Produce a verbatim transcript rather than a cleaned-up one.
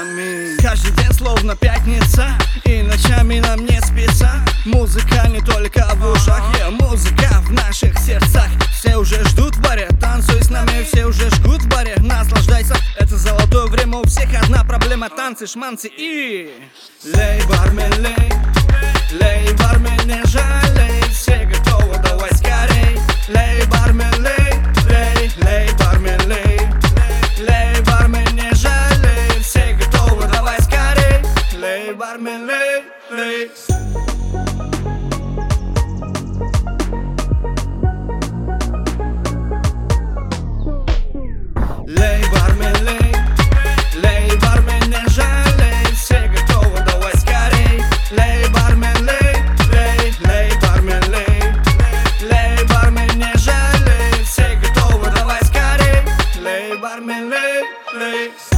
барменами. Каждый день словно пятница, и ночами нам не спится. Музыка не только в ушах, yeah, музыка в наших сердцах. Все уже ждут в баре, танцуй с нами, все уже жгут в баре. Наслаждайся, это золотое время, у всех одна проблема: танцы, шманцы и... Лей, бармен, лей, лей, бармен, не жалей, все готовы, давай скорей. Лей, бармен, лей, лей, лей, бармен, лей, лей, бармен, не жалей, все готовы, давай скорей. Лей, бармен, лей, лей. Лей, бармен, лей, лей, бармен, не жалей, все готовы, давай скорей. Лей, бармен, лей, лей, лей, бармен, лей, лей, бармен, не жалей, все готовы, давай скорей. Лей, бармен, лей, лей.